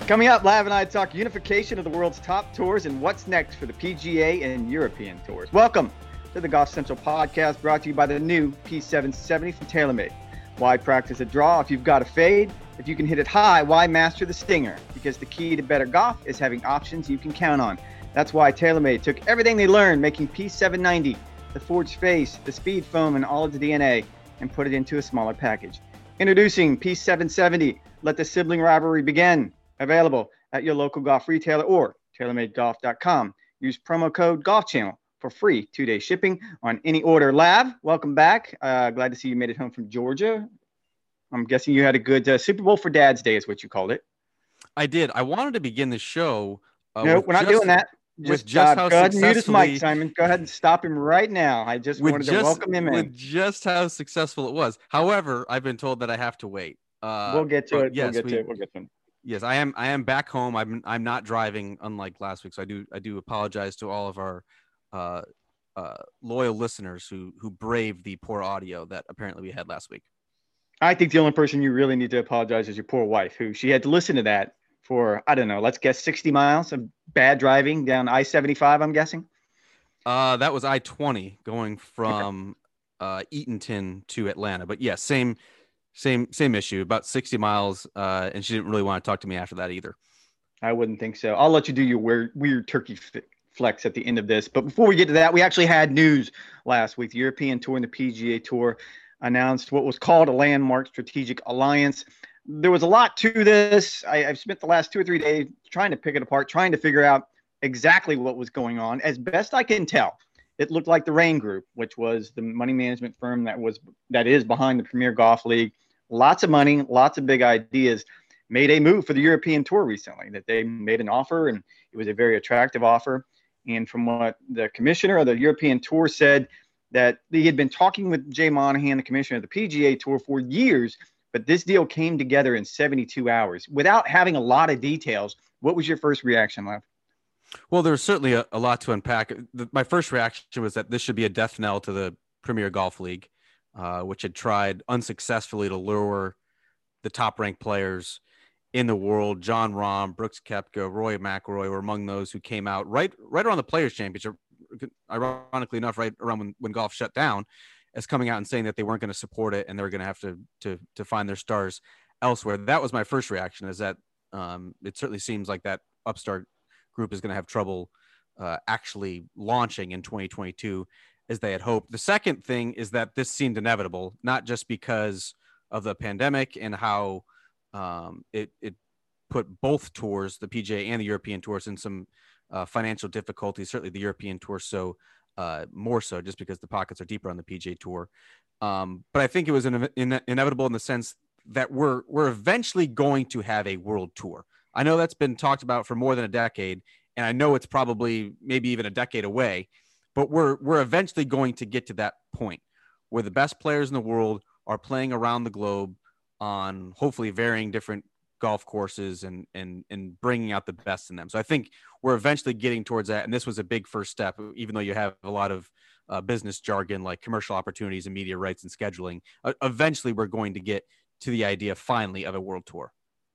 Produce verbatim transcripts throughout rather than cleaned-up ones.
Coming up, Lav and I talk unification of the world's top tours and what's next for the P G A and European tours. Welcome to the Golf Central podcast, brought to you by the new P seven seventy from TaylorMade. Why practice a draw if you've got a fade? If you can hit it high, why master the stinger? Because the key to better golf is having options you can count on. That's why TaylorMade took everything they learned making P seven ninety, the forged face, the speed foam, and all of the D N A, and put it into a smaller package. Introducing P seven seventy. Let the sibling rivalry begin. Available at your local golf retailer or tailor made golf dot com. Use promo code Golf Channel for free two-day shipping on any order. Lav, welcome back. Uh, glad to see you made it home from Georgia. I'm guessing you had a good uh, Super Bowl for Dad's Day is what you called it. I did. I wanted to begin the show. Uh, no, we're not just, doing that. Just, with just uh, how go ahead and mute his successfully, mic, Simon. Go ahead and stop him right now. I just wanted just, to welcome him in. With just how successful it was. However, I've been told that I have to wait. Uh, we'll get to it. Yes, we'll get we, to it. We'll get to it. Yes, I am. I am back home. I'm. I'm not driving, unlike last week. So I do. I do apologize to all of our uh, uh, loyal listeners who who braved the poor audio that apparently we had last week. I think the only person you really need to apologize is your poor wife, who she had to listen to that for, I don't know, let's guess sixty miles of bad driving down I seventy-five. I'm guessing. Uh, that was I twenty going from uh, Eatonton to Atlanta. But yes, yeah, same. Same same issue, about sixty miles, uh, and she didn't really want to talk to me after that either. I wouldn't think so. I'll let you do your weird, weird turkey flex at the end of this. But before we get to that, we actually had news last week. The European Tour and the P G A Tour announced what was called a landmark strategic alliance. There was a lot to this. I, I've spent the last two or three days trying to pick it apart, trying to figure out exactly what was going on. As best I can tell, it looked like the Rain Group, which was the money management firm that was that is behind the Premier Golf League. Lots of money, lots of big ideas, made a move for the European Tour recently, that they made an offer, and it was a very attractive offer. And from what the commissioner of the European Tour said, that he had been talking with Jay Monahan, the commissioner of the P G A Tour, for years, but this deal came together in seventy-two hours. Without having a lot of details, what was your first reaction, Lev? Well, there's certainly a, a lot to unpack. The, my first reaction was that this should be a death knell to the Premier Golf League. Uh, which had tried unsuccessfully to lure the top-ranked players in the world. John Rahm, Brooks Koepka, Rory McIlroy were among those who came out right right around the Players' Championship, ironically enough, right around when, when golf shut down, as coming out and saying that they weren't going to support it and they were going to have to to to find their stars elsewhere. That was my first reaction, is that um, it certainly seems like that upstart group is going to have trouble uh, actually launching in twenty twenty-two. As they had hoped. The second thing is that this seemed inevitable, not just because of the pandemic and how um, it, it put both tours, the P G A and the European Tours, in some uh, financial difficulties, certainly the European Tour, so uh, more so just because the pockets are deeper on the P G A Tour. Um, but I think it was in, in, inevitable in the sense that we're, we're eventually going to have a world tour. I know that's been talked about for more than a decade, and I know it's probably maybe even a decade away. But we're we're eventually going to get to that point where the best players in the world are playing around the globe on hopefully varying different golf courses and and and bringing out the best in them. So I think we're eventually getting towards that. And this was a big first step, even though you have a lot of uh, business jargon like commercial opportunities and media rights and scheduling. Uh, eventually, we're going to get to the idea finally of a world tour.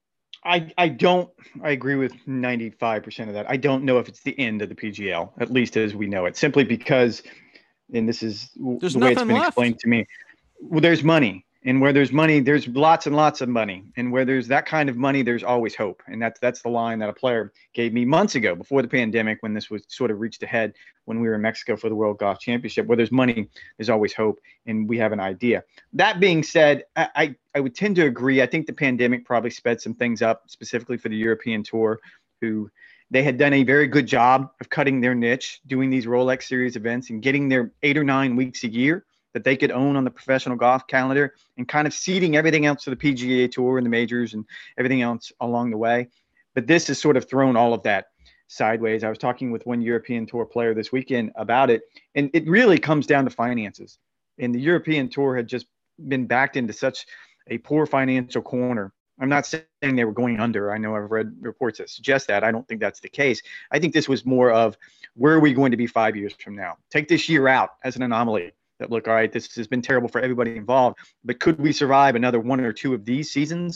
I, I don't I agree with ninety-five percent of that. I don't know if it's the end of the P G L, at least as we know it, simply because, and this is there's the way it's been left. explained to me, well, there's money. And where there's money, there's lots and lots of money. And where there's that kind of money, there's always hope. And that's that's the line that a player gave me months ago before the pandemic, when this was sort of reached a head when we were in Mexico for the World Golf Championship. Where there's money, there's always hope. And we have an idea. That being said, I, I, I would tend to agree. I think the pandemic probably sped some things up, specifically for the European Tour, who they had done a very good job of cutting their niche, doing these Rolex Series events and getting their eight or nine weeks a year that they could own on the professional golf calendar, and kind of seeding everything else to the P G A Tour and the majors and everything else along the way. But this has sort of thrown all of that sideways. I was talking with one European Tour player this weekend about it, and it really comes down to finances. And the European Tour had just been backed into such a poor financial corner. I'm not saying they were going under. I know I've read reports that suggest that. I don't think that's the case. I think this was more of, where are we going to be five years from now? Take this year out as an anomaly. That look, all right, this has been terrible for everybody involved, but could we survive another one or two of these seasons?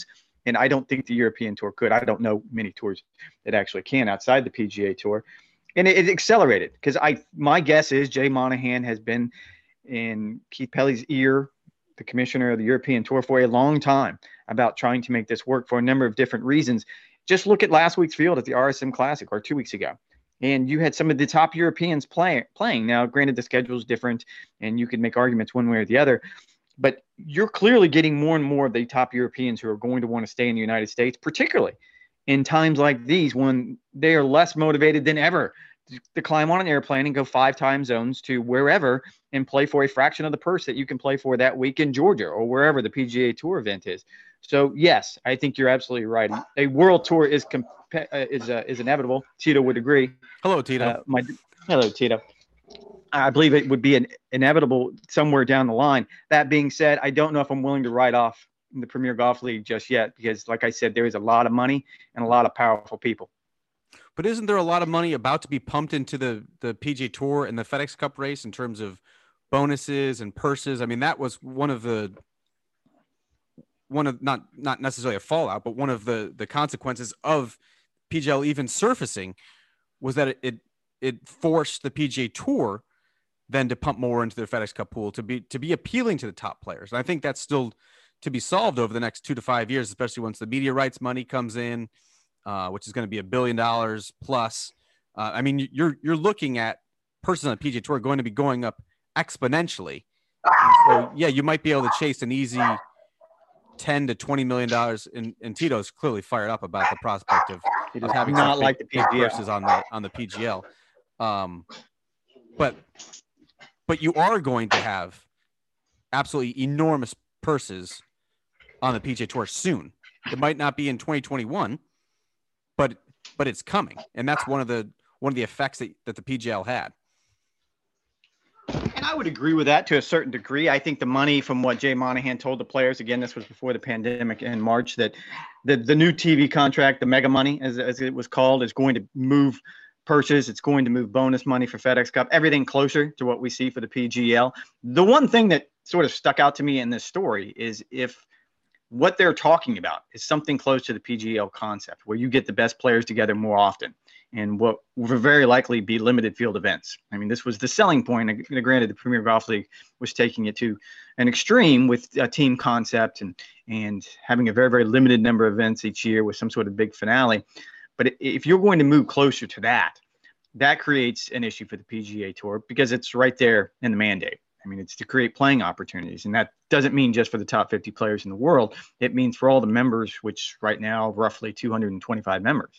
And I don't think the European Tour could. I don't know many tours that actually can outside the P G A Tour. And it, it accelerated because I my guess is Jay Monahan has been in Keith Pelley's ear, the commissioner of the European Tour, for a long time about trying to make this work for a number of different reasons. Just look at last week's field at the R S M Classic, or two weeks ago. And you had some of the top Europeans play, playing. Now, granted, the schedule is different, and you could make arguments one way or the other. But you're clearly getting more and more of the top Europeans who are going to want to stay in the United States, particularly in times like these when they are less motivated than ever to, to climb on an airplane and go five time zones to wherever and play for a fraction of the purse that you can play for that week in Georgia or wherever the P G A Tour event is. So, yes, I think you're absolutely right. A world tour is comp- uh, is uh, is inevitable. Tito would agree. Hello, Tito. Uh, my, hello, Tito. I believe it would be an inevitable somewhere down the line. That being said, I don't know if I'm willing to write off the Premier Golf League just yet because, like I said, there is a lot of money and a lot of powerful people. But isn't there a lot of money about to be pumped into the, the P G A Tour and the FedEx Cup race in terms of bonuses and purses? I mean, that was one of the one of not not necessarily a fallout, but one of the the consequences of P G L even surfacing was that it it, it forced the P G A Tour then to pump more into the FedEx Cup pool to be to be appealing to the top players. And I think that's still to be solved over the next two to five years, especially once the media rights money comes in, uh, which is going to be a billion dollars plus. Uh, I mean, you're you're looking at purses on the P G A Tour going to be going up exponentially. And so, yeah, you might be able to chase an easy ten to twenty million dollars. And, and Tito's clearly fired up about the prospect of, of having not big, like the P G L. big purses on the on the P G L. Um, but but you are going to have absolutely enormous purses on the P G A Tour soon. It might not be in twenty twenty-one, but but it's coming, and that's one of the one of the effects that, that the P G L had. And I would agree with that to a certain degree. I think the money from what Jay Monahan told the players, again, this was before the pandemic in March, that the, the new T V contract, the mega money, as, as it was called, is going to move purses. It's going to move bonus money for FedEx Cup, everything closer to what we see for the P G L. The one thing that sort of stuck out to me in this story is if what they're talking about is something close to the P G L concept, where you get the best players together more often and what will very likely be limited field events. I mean, this was the selling point. And granted, the Premier Golf League was taking it to an extreme with a team concept and, and having a very, very limited number of events each year with some sort of big finale. But if you're going to move closer to that, that creates an issue for the P G A Tour because it's right there in the mandate. I mean, it's to create playing opportunities. And that doesn't mean just for the top fifty players in the world. It means for all the members, which right now, roughly two hundred twenty-five members.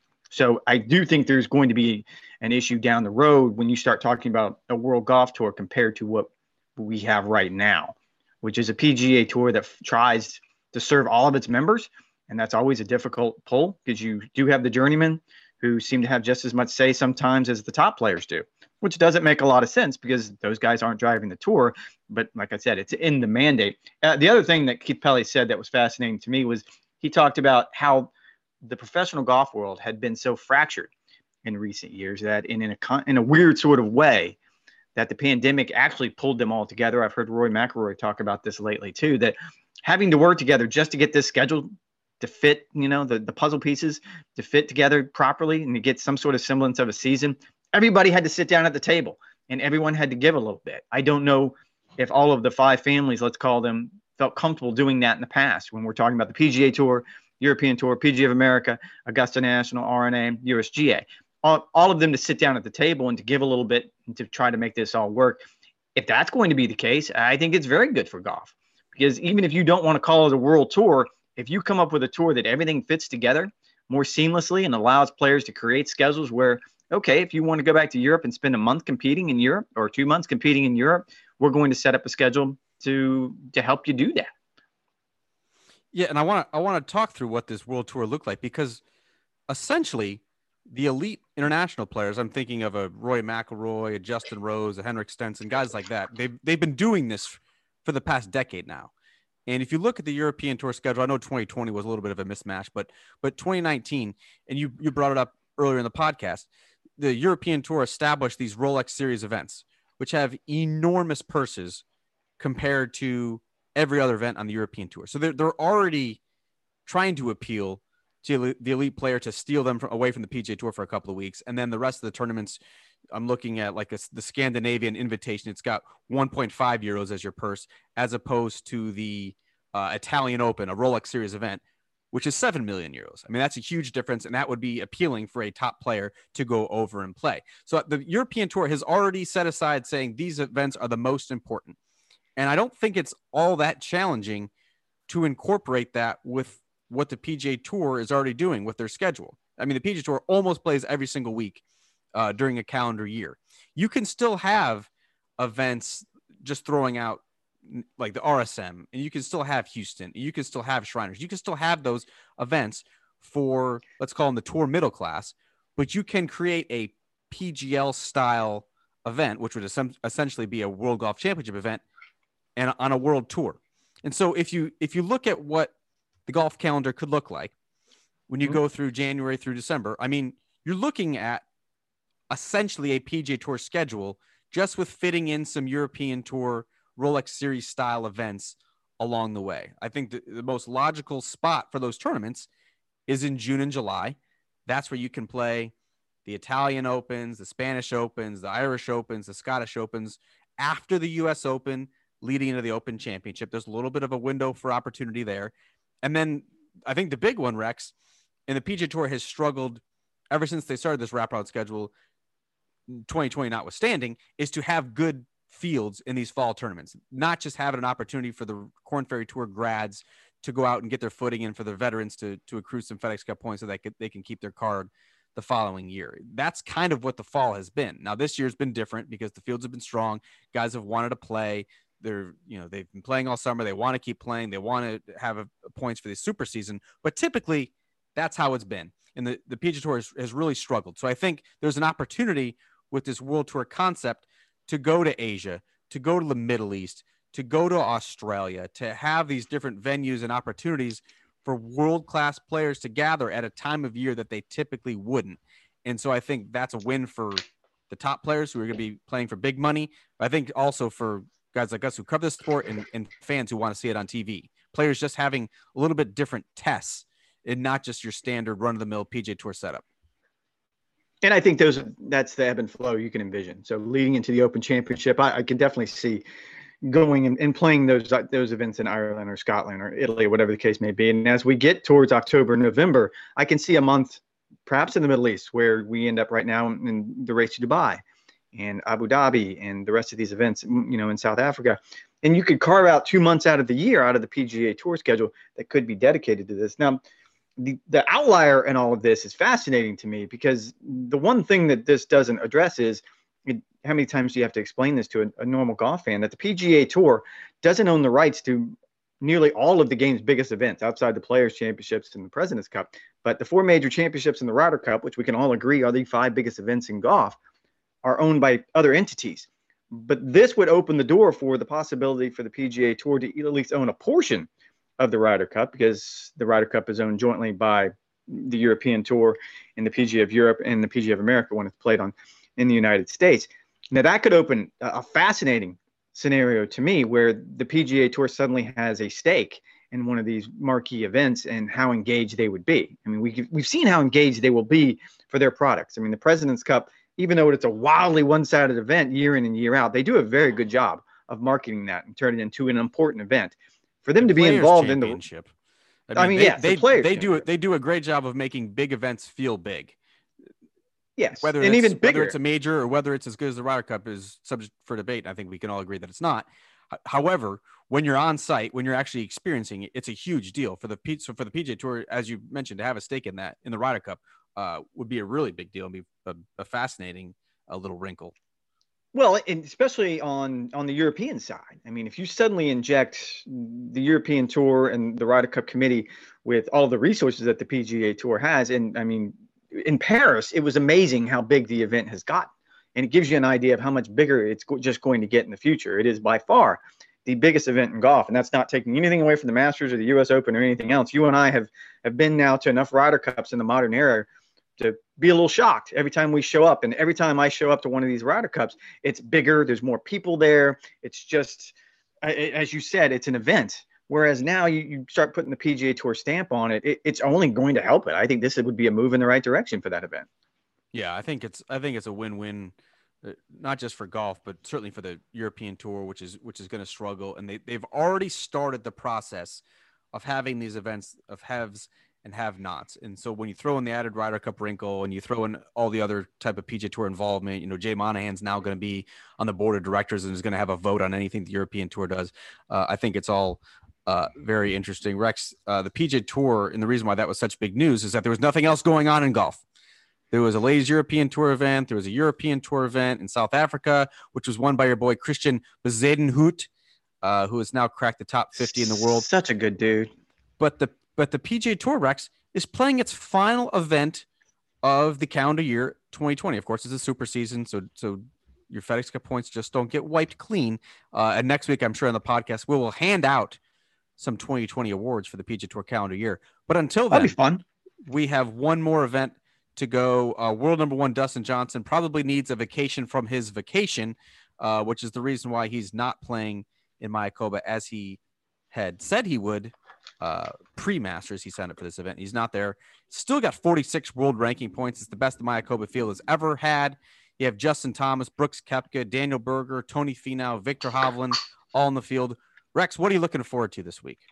So I do think there's going to be an issue down the road when you start talking about a World Golf Tour compared to what we have right now, which is a P G A Tour that f- tries to serve all of its members. And that's always a difficult pull because you do have the journeymen who seem to have just as much say sometimes as the top players do, which doesn't make a lot of sense because those guys aren't driving the tour. But like I said, it's in the mandate. Uh, the other thing that Keith Pelley said that was fascinating to me was he talked about how the professional golf world had been so fractured in recent years that in, in, a, in a weird sort of way that the pandemic actually pulled them all together. I've heard Rory McIlroy talk about this lately too, that having to work together just to get this scheduled to fit, you know, the, the puzzle pieces to fit together properly and to get some sort of semblance of a season. Everybody had to sit down at the table and everyone had to give a little bit. I don't know if all of the five families, let's call them, felt comfortable doing that in the past when we're talking about the P G A Tour, European Tour, P G A of America, Augusta National, R N A, U S G A. All, all of them to sit down at the table and to give a little bit and to try to make this all work. If that's going to be the case, I think it's very good for golf because even if you don't want to call it a world tour, if you come up with a tour that everything fits together more seamlessly and allows players to create schedules where, okay, if you want to go back to Europe and spend a month competing in Europe or two months competing in Europe, we're going to set up a schedule to to help you do that. Yeah, and I want to I want to talk through what this world tour looked like because essentially the elite international players, I'm thinking of a Roy McIlroy, a Justin Rose, a Henrik Stenson, guys like that. They've they've been doing this for the past decade now. And if you look at the European Tour schedule, I know twenty twenty was a little bit of a mismatch, but but twenty nineteen, and you you brought it up earlier in the podcast, the European Tour established these Rolex Series events, which have enormous purses compared to every other event on the European Tour. So they're they're already trying to appeal to the elite player to steal them from, away from the P G A Tour for a couple of weeks. And then the rest of the tournaments, I'm looking at like a, the Scandinavian Invitation. It's got one point five euros as your purse, as opposed to the uh, Italian Open, a Rolex Series event, which is seven million euros. I mean, that's a huge difference, and that would be appealing for a top player to go over and play. So the European Tour has already set aside saying these events are the most important. And I don't think it's all that challenging to incorporate that with what the P G A Tour is already doing with their schedule. I mean, the P G A Tour almost plays every single week uh, during a calendar year. You can still have events just throwing out like the R S M, and you can still have Houston, and you can still have Shriners. You can still have those events for, let's call them the tour middle class, but you can create a P G L style event, which would essentially be a World Golf Championship event and on a world tour. And so if you, if you look at what the golf calendar could look like when you mm-hmm. go through January through December, I mean, you're looking at essentially a P G A Tour schedule just with fitting in some European Tour Rolex Series style events along the way. I think the, the most logical spot for those tournaments is in June and July. That's where you can play the Italian Opens, the Spanish Opens, the Irish Opens, the Scottish Opens after the U S Open, leading into the Open Championship. There's a little bit of a window for opportunity there. And then I think the big one, Rex, and the P G A Tour has struggled ever since they started this wraparound schedule, twenty twenty notwithstanding, is to have good fields in these fall tournaments, not just having an opportunity for the Korn Ferry Tour grads to go out and get their footing in, for the veterans to, to accrue some FedEx Cup points so that they can keep their card the following year. That's kind of what the fall has been. Now, this year's been different because the fields have been strong. Guys have wanted to play. They're, you know, they've been playing all summer. They want to keep playing. They want to have a, a points for the super season, but typically that's how it's been. And the, the P G A Tour has, has really struggled. So I think there's an opportunity with this World Tour concept to go to Asia, to go to the Middle East, to go to Australia, to have these different venues and opportunities for world-class players to gather at a time of year that they typically wouldn't. And so I think that's a win for the top players who are going to be playing for big money. I think also for guys like us who cover the sport, and, and fans who want to see it on T V. Players just having a little bit different tests and not just your standard run-of-the-mill P G A Tour setup. And I think those that's the ebb and flow you can envision. So leading into the Open Championship, I, I can definitely see going and, and playing those those events in Ireland or Scotland or Italy or whatever the case may be. And as we get towards October, November, I can see a month perhaps in the Middle East where we end up right now in the race to Dubai and Abu Dhabi and the rest of these events, you know, in South Africa. And you could carve out two months out of the year out of the P G A Tour schedule that could be dedicated to this. Now, the, the outlier in all of this is fascinating to me because the one thing that this doesn't address is it, how many times do you have to explain this to a, a normal golf fan, that the P G A Tour doesn't own the rights to nearly all of the game's biggest events outside the Players' Championships and the President's Cup. But the four major championships and the Ryder Cup, which we can all agree are the five biggest events in golf, are owned by other entities. But this would open the door for the possibility for the P G A Tour to at least own a portion of the Ryder Cup, because the Ryder Cup is owned jointly by the European Tour and the P G A of Europe and the P G A of America when it's played on in the United States. Now that could open a fascinating scenario to me where the P G A Tour suddenly has a stake in one of these marquee events and how engaged they would be. I mean, we, we've seen how engaged they will be for their products. I mean, the President's Cup, even though it's a wildly one-sided event year in and year out, they do a very good job of marketing that and turning it into an important event. For them the to be involved in the championship. I mean, I mean they, yes, they, the they do it. They do a great job of making big events feel big. Yes, whether and it's, even bigger. whether it's a major or whether it's as good as the Ryder Cup is subject for debate. I think we can all agree that it's not. However, when you're on site, when you're actually experiencing it, it's a huge deal for the P- so for the P G A Tour, as you mentioned, to have a stake in that in the Ryder Cup uh, would be a really big deal and be a, a fascinating a little wrinkle. Well, and especially on, on the European side. I mean, if you suddenly inject the European Tour and the Ryder Cup committee with all the resources that the P G A Tour has, and I mean, in Paris, it was amazing how big the event has gotten. And it gives you an idea of how much bigger it's go- just going to get in the future. It is by far the biggest event in golf, and that's not taking anything away from the Masters or the U S Open or anything else. You and I have, have been now to enough Ryder Cups in the modern era to be a little shocked every time we show up. And every time I show up to one of these Ryder Cups, it's bigger. There's more people there. It's just, as you said, it's an event Whereas now you, you start putting the P G A Tour stamp on it, it, it's only going to help it. I think this would be a move in the right direction for that event. Yeah, I think it's I think it's a win-win, uh, not just for golf, but certainly for the European Tour, which is which is going to struggle. And they they've already started the process of having these events of haves and have-nots. And so when you throw in the added Ryder Cup wrinkle and you throw in all the other type of P G A Tour involvement, you know, Jay Monahan's now going to be on the board of directors and is going to have a vote on anything the European Tour does. Uh, I think it's all uh, very interesting. Rex, uh, the P G A Tour, and the reason why that was such big news is that there was nothing else going on in golf. There was a Ladies European Tour event. There was a European Tour event in South Africa, which was won by your boy Christian Bezuidenhout, uh, who has now cracked the top fifty in the world. Such a good dude. But the but the P G A Tour, Rex, is playing its final event of the calendar year twenty twenty. Of course, it's a super season, so so your FedEx Cup points just don't get wiped clean. Uh, and next week, I'm sure on the podcast, we will hand out some twenty twenty awards for the P G A Tour calendar year. But until then, that'll be fun. We have one more event to go. Uh, world number one, Dustin Johnson, probably needs a vacation from his vacation, uh, which is the reason why he's not playing in Mayakoba as he had said he would. Uh, pre-Masters, he signed up for this event. He's not there. Still got forty-six world ranking points. It's the best the Mayakoba field has ever had. You have Justin Thomas, Brooks Koepka, Daniel Berger, Tony Finau, Victor Hovland, all in the field. Rex, what are you looking forward to this week?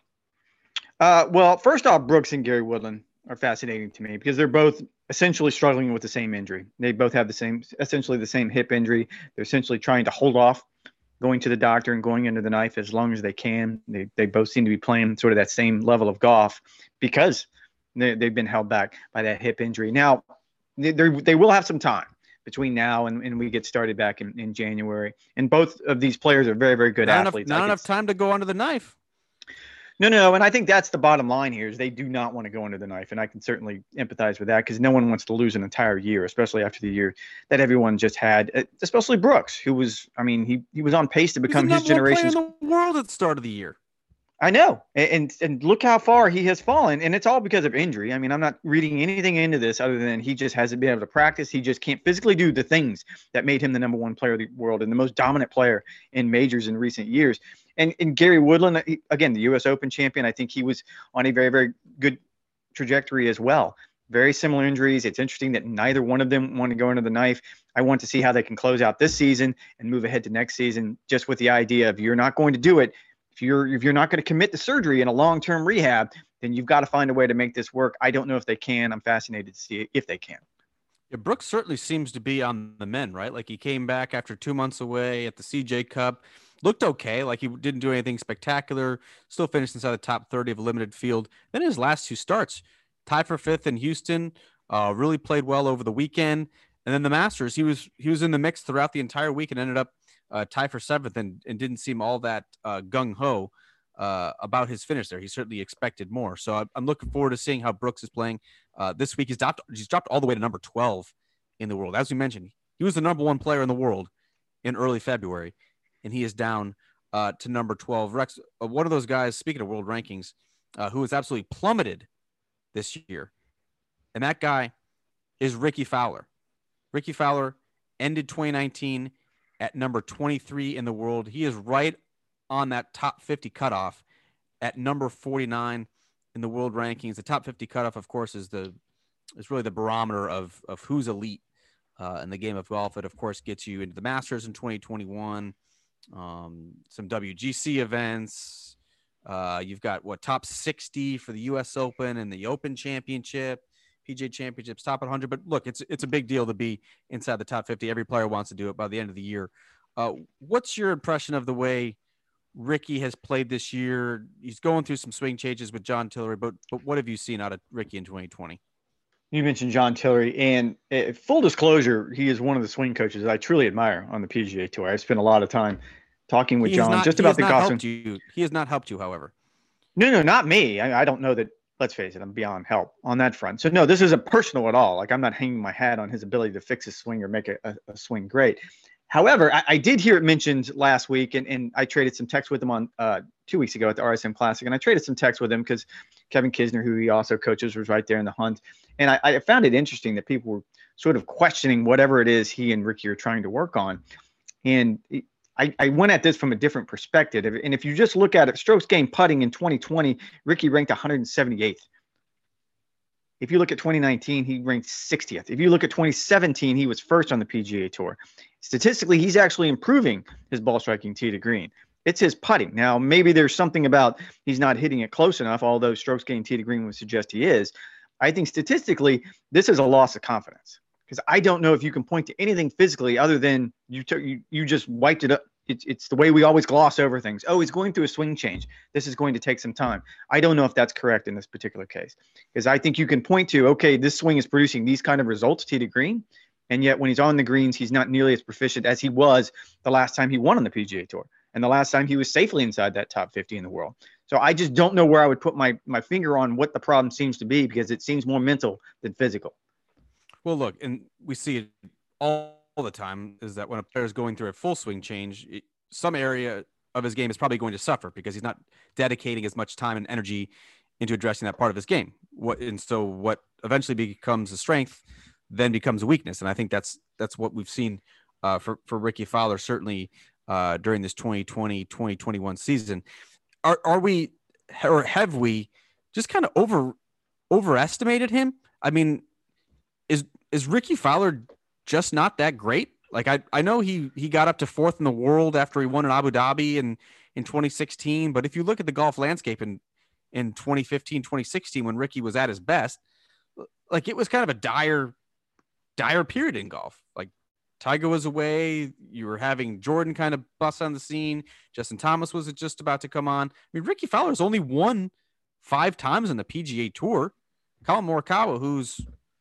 Uh, well, first off, Brooks and Gary Woodland are fascinating to me because they're both essentially struggling with the same injury. They both have the same, essentially the same hip injury. They're essentially trying to hold off going to the doctor and going under the knife as long as they can. They they both seem to be playing sort of that same level of golf because they, they've been held back by that hip injury. Now, they they will have some time between now and, and we get started back in, in January. And both of these players are very, very good not athletes. Enough, not enough time to go under the knife. No, no, and I think that's the bottom line here is they do not want to go under the knife, and I can certainly empathize with that because no one wants to lose an entire year, especially after the year that everyone just had, especially Brooks, who was, I mean, he he was on pace to become his generation's in the world at the start of the year. I know, and and look how far he has fallen, and it's all because of injury. I mean, I'm not reading anything into this other than he just hasn't been able to practice. He just can't physically do the things that made him the number one player of the world and the most dominant player in majors in recent years. And, and Gary Woodland, again, the U S Open champion, I think he was on a very, very good trajectory as well. Very similar injuries. It's interesting that neither one of them want to go into the knife. I want to see how they can close out this season and move ahead to next season, just with the idea of you're not going to do it. If you're if you're not going to commit to surgery in a long-term rehab, then you've got to find a way to make this work. I don't know if they can. I'm fascinated to see if they can. Yeah, Brooks certainly seems to be on the mend, right? Like he came back after two months away at the C J Cup. Looked okay, like he didn't do anything spectacular, still finished inside the top thirty of a limited field. Then his last two starts, tied for fifth in Houston, uh, really played well over the weekend. And then the Masters, he was he was in the mix throughout the entire week and ended up uh, tied for seventh and, and didn't seem all that uh, gung-ho uh, about his finish there. He certainly expected more. So I'm looking forward to seeing how Brooks is playing. Uh, this week he's dropped, he's dropped all the way to number twelve in the world. As we mentioned, he was the number one player in the world in early February. And he is down uh, to number twelve. Rex, uh, one of those guys, speaking of world rankings, uh, who has absolutely plummeted this year. And that guy is Ricky Fowler. Ricky Fowler ended twenty nineteen at number twenty-three in the world. He is right on that top fifty cutoff at number forty-nine in the world rankings. The top fifty cutoff, of course, is the is really the barometer of, of who's elite uh, in the game of golf. It, of course, gets you into the Masters in twenty twenty-one. Um, some W G C events. Uh, you've got what top sixty for the U S Open and the Open Championship, P G A Championships, top one hundred. But look, it's it's a big deal to be inside the top fifty. Every player wants to do it by the end of the year. Uh, what's your impression of the way Ricky has played this year? He's going through some swing changes with John Tillery, but but what have you seen out of Ricky in twenty twenty? You mentioned John Tillery, and uh, full disclosure, he is one of the swing coaches that I truly admire on the P G A Tour. I spent a lot of time talking with he John not, just about the golf swing. You. He has not helped you, however. No, no, not me. I, I don't know that. Let's face it, I'm beyond help on that front. So no, this isn't personal at all. Like I'm not hanging my hat on his ability to fix his swing or make a, a, a swing great. However, I, I did hear it mentioned last week, and, and I traded some text with him on uh, two weeks ago at the R S M Classic, and I traded some text with him because Kevin Kisner, who he also coaches, was right there in the hunt. And I, I found it interesting that people were sort of questioning whatever it is he and Ricky are trying to work on. And I, I went at this from a different perspective. And if you just look at it, strokes gained putting in twenty twenty, Ricky ranked one hundred seventy-eighth. If you look at twenty nineteen, he ranked sixtieth. If you look at twenty seventeen, he was first on the P G A Tour. Statistically, he's actually improving his ball striking tee to green. It's his putting. Now, maybe there's something about he's not hitting it close enough, although strokes gained tee to green would suggest he is. I think statistically, this is a loss of confidence. Because I don't know if you can point to anything physically other than you took you, you just wiped it up. It's, it's the way we always gloss over things. Oh, he's going through a swing change. This is going to take some time. I don't know if that's correct in this particular case. Because I think you can point to, okay, this swing is producing these kind of results, tee to green. And yet when he's on the greens, he's not nearly as proficient as he was the last time he won on the P G A Tour. And the last time he was safely inside that top fifty in the world. So I just don't know where I would put my, my finger on what the problem seems to be, because it seems more mental than physical. Well, look, and we see it all the time, is that when a player is going through a full swing change, it, some area of his game is probably going to suffer because he's not dedicating as much time and energy into addressing that part of his game. What and so what eventually becomes a strength then becomes a weakness. And I think that's that's what we've seen uh, for, for Ricky Fowler, certainly uh, during this twenty twenty, twenty twenty-one season. Are are we, or have we just kind of over overestimated him? I mean, Is is Ricky Fowler just not that great? Like I, I know he he got up to fourth in the world after he won in Abu Dhabi in, in twenty sixteen. But if you look at the golf landscape in, in twenty fifteen, twenty sixteen, when Ricky was at his best, like it was kind of a dire, dire period in golf. Like Tiger was away. You were having Jordan kind of bust on the scene. Justin Thomas was just about to come on. I mean, Ricky Fowler's only won five times on the P G A Tour. Colin Morikawa, who's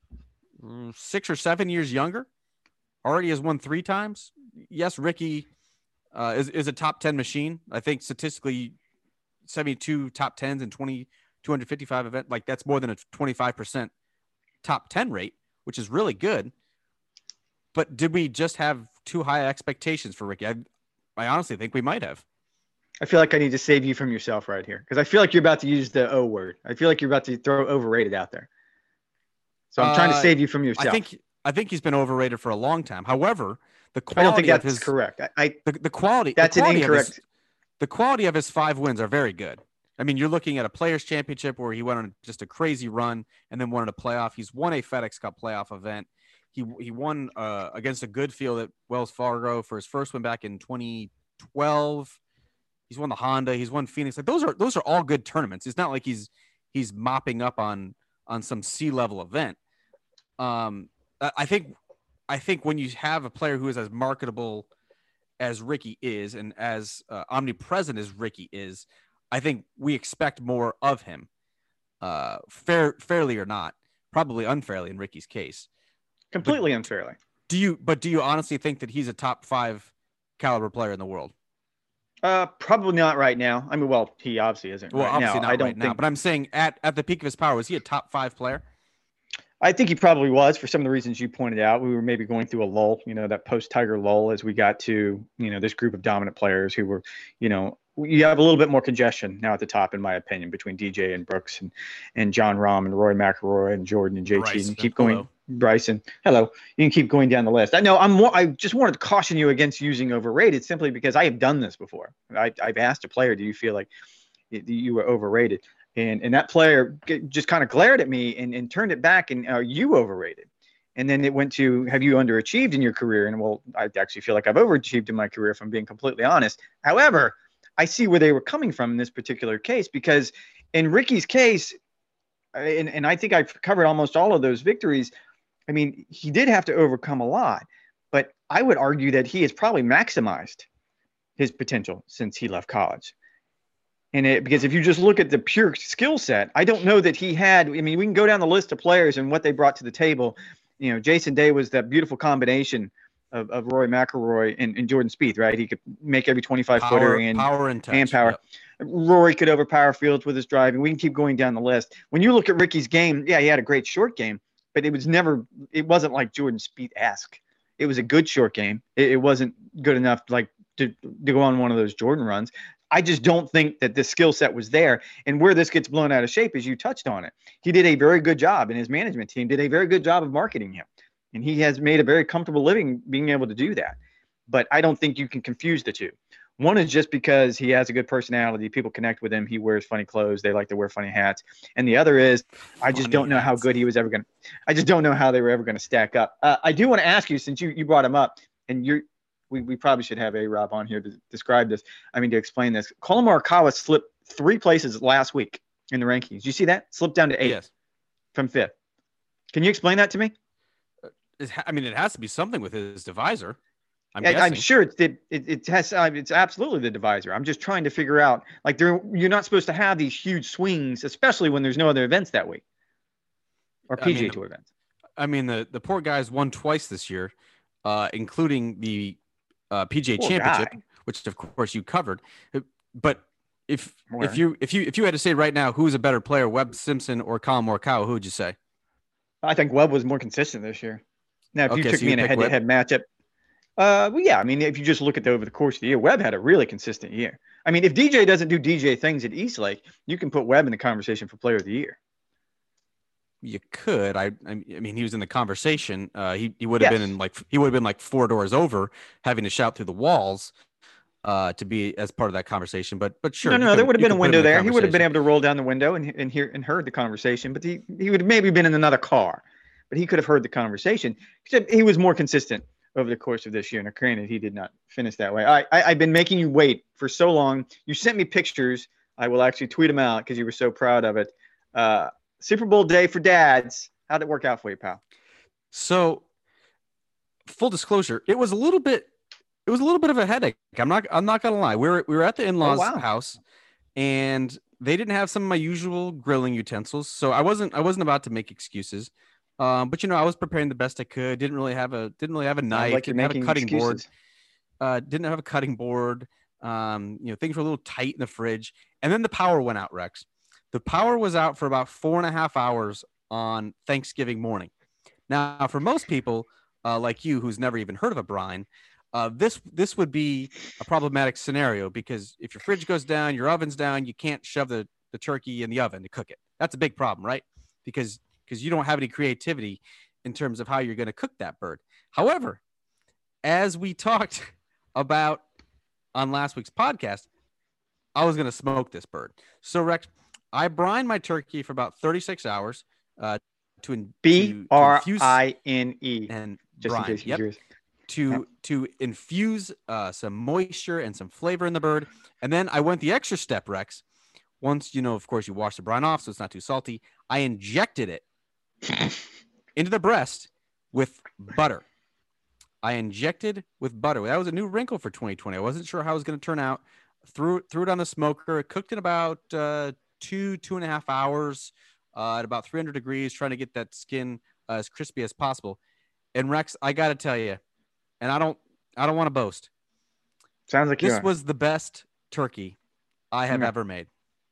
six or seven years younger, already has won three times. Yes, Ricky uh, is, is a top ten machine. I think statistically seventy-two top tens and twenty, two hundred fifty-five event. Like that's more than a twenty-five percent top ten rate, which is really good. But did we just have too high expectations for Ricky? I, I honestly think we might have. I feel like I need to save you from yourself right here, because I feel like you're about to use the O word. I feel like you're about to throw overrated out there. So I'm trying to save you from yourself. I think I think he's been overrated for a long time. However, the quality I don't think that's of his, correct. I, I the, the quality that's the quality an incorrect. Of his, the quality of his five wins are very good. I mean, you're looking at a Players Championship where he went on just a crazy run and then won in a playoff. He's won a FedEx Cup playoff event. He he won uh, against a good field at Wells Fargo for his first win back in twenty twelve. He's won the Honda. He's won Phoenix. Like those are those are all good tournaments. It's not like he's he's mopping up on on some C level event. Um, I think, I think when you have a player who is as marketable as Ricky is, and as uh, omnipresent as Ricky is, I think we expect more of him, uh, fair, fairly or not, probably unfairly in Ricky's case. Completely but unfairly. Do you, but do you honestly think that he's a top five caliber player in the world? Uh, probably not right now. I mean, well, he obviously isn't well, right obviously now. Not I don't right think, now, but I'm saying at, at the peak of his power, was he a top five player? I think he probably was, for some of the reasons you pointed out. We were maybe going through a lull, you know, that post-Tiger lull as we got to, you know, this group of dominant players who were, you know, you have a little bit more congestion now at the top, in my opinion, between D J and Brooks and, and John Rahm and Rory McIlroy and Jordan and J T. Bryson, and keep hello. going, Bryson. Hello. You can keep going down the list. I know I'm more, I just wanted to caution you against using overrated, simply because I have done this before. I, I've asked a player, do you feel like you were overrated? And and that player just kind of glared at me and, and turned it back and, are you overrated? And then it went to, have you underachieved in your career? And well, I actually feel like I've overachieved in my career, if I'm being completely honest. However, I see where they were coming from in this particular case, because in Ricky's case, and, and I think I've covered almost all of those victories. I mean, he did have to overcome a lot, but I would argue that he has probably maximized his potential since he left college. And it, because if you just look at the pure skill set, I don't know that he had, I mean, we can go down the list of players and what they brought to the table. You know, Jason Day was that beautiful combination of, of Rory McIlroy and, and Jordan Spieth, right? He could make every twenty-five footer and power and, touch, and power. Yep. Rory could overpower fields with his driving. We can keep going down the list. When you look at Ricky's game, yeah, he had a great short game, but it was never, it wasn't like Jordan Spieth-esque. It was a good short game. It, it wasn't good enough like to, to go on one of those Jordan runs. I just don't think that the skill set was there. And where this gets blown out of shape is you touched on it. He did a very good job, and his management team did a very good job of marketing him. And he has made a very comfortable living being able to do that. but I don't think you can confuse the two. One is just because he has a good personality. People connect with him. He wears funny clothes. They like to wear funny hats. And the other is, I just Funny don't know how hats. good he was ever going to, I just don't know how they were ever going to stack up. Uh, I do want to ask you, since you, you brought him up, and you're, we, we probably should have A-Rob on here to describe this. I mean, to explain this. Colin Morikawa slipped three places last week in the rankings. Did you see that? Slipped down to eight Yes. from fifth. Can you explain that to me? It, I mean, it has to be something with his divisor. I'm, Yeah, I'm sure it's it, it, it has uh, it's absolutely the divisor. I'm just trying to figure out, like, there you're not supposed to have these huge swings, especially when there's no other events that week or P G A I mean, Tour events. I mean, the, the poor guy's won twice this year, uh, including the uh, P G A Poor Championship, guy. which of course you covered. But if Where? if you if you if you had to say right now who's a better player, Webb Simpson or Colin Morikawa, who would you say? I think Webb was more consistent this year. Now, if Okay, you took so me you in a pick head-to-head matchup, uh, well, yeah, I mean, if you just look at the over the course of the year, Webb had a really consistent year. I mean, if D J doesn't do D J things at Eastlake, you can put Webb in the conversation for Player of the Year. You could. I. I mean, he was in the conversation. Uh, he he would have Yes. been in like he would have been like four doors over, having to shout through the walls, uh, to be as part of that conversation. But but sure, No, you no, can- there would have you been a can put him window in the there. He would have been conversation. able to roll down the window and and hear and heard the conversation, but he he would have maybe been in another car, but he could have heard the conversation. Except he was more consistent over the course of this year. Now, granted, he did not finish that way. I, I I've been making you wait for so long. You sent me pictures. I will actually tweet them out because you were so proud of it. Uh, Super Bowl day for dads. How'd it work out for you, pal? So, full disclosure, it was a little bit. It was a little bit of a headache. I'm not. I'm not gonna lie. We were we were at the in-laws' Oh, wow. house, and they didn't have some of my usual grilling utensils. So I wasn't. I wasn't about to make excuses. Um, but you know, I was preparing the best I could. Didn't really have a. Didn't really have a Sounds knife. like you're Didn't have a making cutting board. excuses. Uh, didn't have a cutting board. Um, you know, things were a little tight in the fridge. And then the power went out, Rex. The power was out for about four and a half hours on Thanksgiving morning. Now, for most people uh, like you, who's never even heard of a brine, uh, this this would be a problematic scenario because if your fridge goes down, your oven's down, you can't shove the, the turkey in the oven to cook it. That's a big problem, right? Because because you don't have any creativity in terms of how you're going to cook that bird. However, as we talked about on last week's podcast, I was going to smoke this bird. So, Rex, I brine my turkey for about thirty-six hours uh, to, in, B to, to R infuse I N E. and Just in brine. case you're Yep. curious. To Yep. to infuse uh, some moisture and some flavor in the bird, and then I went the extra step, Rex. Once you know, of course, you wash the brine off so it's not too salty. I injected it into the breast with butter. I injected with butter. That was a new wrinkle for twenty twenty. I wasn't sure how it was going to turn out. Threw threw it on the smoker. It cooked in about uh, two two and a half hours uh, at about three hundred degrees, trying to get that skin uh, as crispy as possible. And Rex, I got to tell you, and I don't I don't want to boast. Sounds like you This are. was the best turkey I have Yeah. ever made,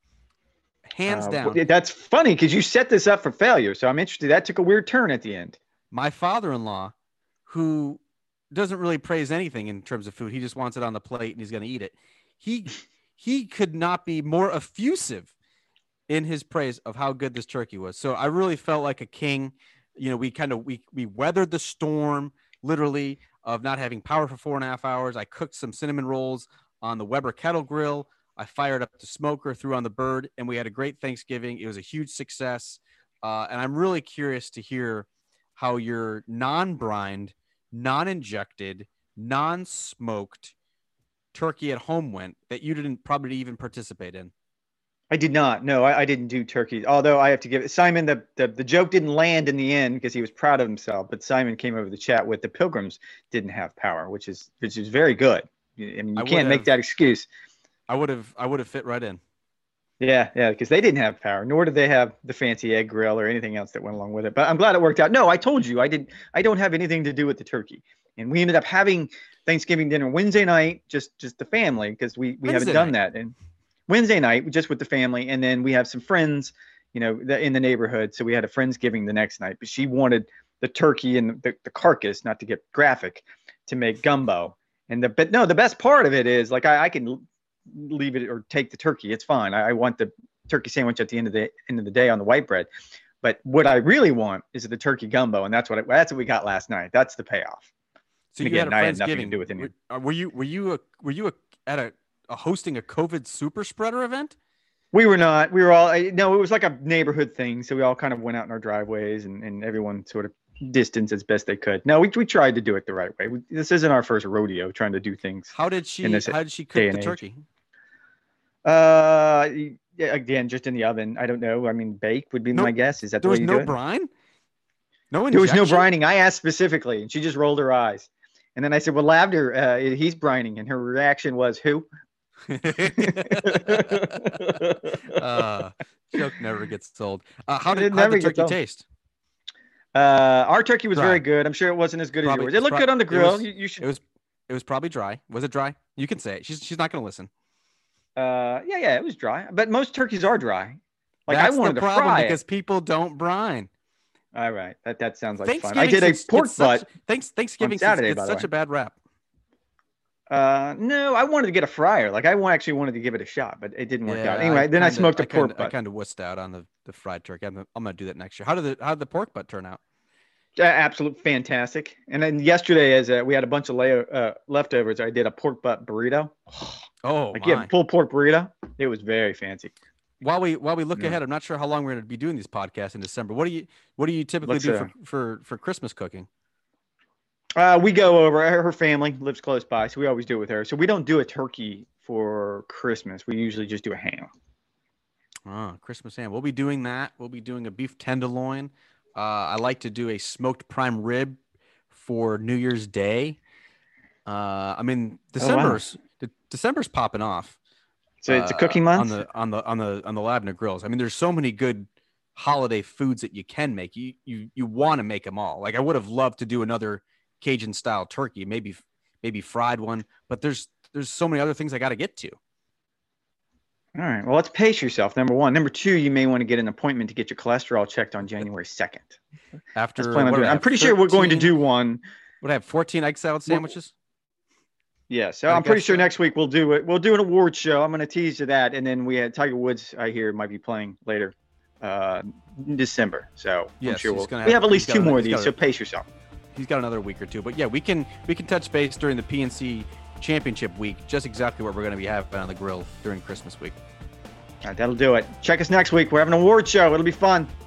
hands Uh, down. well, that's funny because you set this up for failure. So I'm interested. That took a weird turn at the end. My father-in-law, who doesn't really praise anything in terms of food, he just wants it on the plate and he's going to eat it. He he could not be more effusive in his praise of how good this turkey was. So I really felt like a king. You know, we kind of we we weathered the storm literally of not having power for four and a half hours. I cooked some cinnamon rolls on the Weber kettle grill. I fired up the smoker, threw on the bird, and we had a great Thanksgiving. It was a huge success. Uh, and I'm really curious to hear how your non-brined, non-injected, non-smoked turkey at home went that you didn't probably even participate in. I did not. No, I, I didn't do turkey. Although I have to give it, Simon, the, the the joke didn't land in the end because he was proud of himself. But Simon came over the chat with the Pilgrims didn't have power, which is which is very good. I mean, you I can't make would've- that excuse. I would have I would have fit right in. Yeah, yeah, because they didn't have power, nor did they have the fancy egg grill or anything else that went along with it. But I'm glad it worked out. No, I told you I did. I don't have anything to do with the turkey, and we ended up having Thanksgiving dinner Wednesday night, just just the family, because we we haven't Wednesday done night. that. And Wednesday night, just with the family, and then we have some friends, you know, that in the neighborhood. So we had a friendsgiving the next night, but she wanted the turkey and the, the carcass, not to get graphic, to make gumbo. And the but no, the best part of it is like I, I can leave it or take the turkey. It's fine. I, I want the turkey sandwich at the end of the end of the day on the white bread. But what I really want is the turkey gumbo, and that's what it, that's what we got last night. That's the payoff. So you again, had a I had nothing to Friendsgiving. do with any. Were, uh, were you were you a, were you a, at a, a hosting a COVID super spreader event? We were not. We were all no. It was like a neighborhood thing, so we all kind of went out in our driveways, and, and everyone sort of distanced as best they could. No, we we tried to do it the right way. We, this isn't our first rodeo trying to do things. How did she? in this How did she day cook and the age. turkey? Uh, yeah, again, just in the oven. I don't know. I mean, bake would be No- my guess. Is that the There way was you no do it? brine. No There was no injection? brining. I asked specifically, and she just rolled her eyes. And then I said, "Well, Lavender, uh, he's brining," and her reaction was, "Who?" uh, joke never gets old. Uh, how It did, how never did the gets turkey old. taste? Uh, our turkey was Dry. very good. I'm sure it wasn't as good Probably- as yours. It it's looked prob- good on the it grill. was- you, you should. It was it was probably dry. Was it dry? You can say it. She's she's not going to listen. Uh, yeah, yeah, it was dry. But most turkeys are dry. Like That's I wanted the to problem fry because it. people don't brine. All right, that that sounds like fun. Thanksgiving I did a gets- pork gets such- butt. Thanks Thanksgiving Saturday, gets by the such way. a bad rap. Uh, no, I wanted to get a fryer. Like I wa- actually wanted to give it a shot, but it didn't work Yeah, out. Anyway, then I kinda- smoked a kinda- pork I butt. kind of wussed out on the, the fried turkey. I'm, I'm gonna do that next year. How did the how did the pork butt turn out? Uh, absolute fantastic. And then yesterday, as uh, we had a bunch of lay- uh, leftovers, I did a pork butt burrito. Oh Like my! yeah, pulled pork burrito. It was very fancy. While we while we look Yeah. ahead, I'm not sure how long we're going to be doing these podcasts in December. What do you what do you typically Let's, do uh, for, for for Christmas cooking? Uh, we go over. Her her family lives close by, so we always do it with her. So we don't do a turkey for Christmas. We usually just do a ham. Oh, Christmas ham. We'll be doing that. We'll be doing a beef tenderloin. Uh, I like to do a smoked prime rib for New Year's Day. Uh, I mean, December's de- December's popping off. So it's a uh, cooking month. on the on the on the on the Labner grills. I mean, there's so many good holiday foods that you can make. You you you want to make them all. Like I would have loved to do another Cajun style turkey, maybe maybe fried one, but there's there's so many other things I got to get to. All right. Well, let's pace yourself. Number one. Number two, you may want to get an appointment to get your cholesterol checked on January second. After Let's plan on what doing do it. I I'm have, pretty sure we're going to thirteen do one. Would I have fourteen egg salad sandwiches? Yeah. So I I'm pretty guess sure so. next week we'll do it. We'll do an award show. I'm going to tease you that, and then we had Tiger Woods. I hear might be playing later, uh, in December. So I'm Yes, sure he's we'll. gonna We have- have at least he's got two a- more of he's got these. a- So pace yourself. He's got another week or two, but yeah, we can we can touch base during the P N C Championship week. Just exactly what we're going to be having on the grill during Christmas week. All right, that'll do it. Check us next week. We're having an award show. It'll be fun.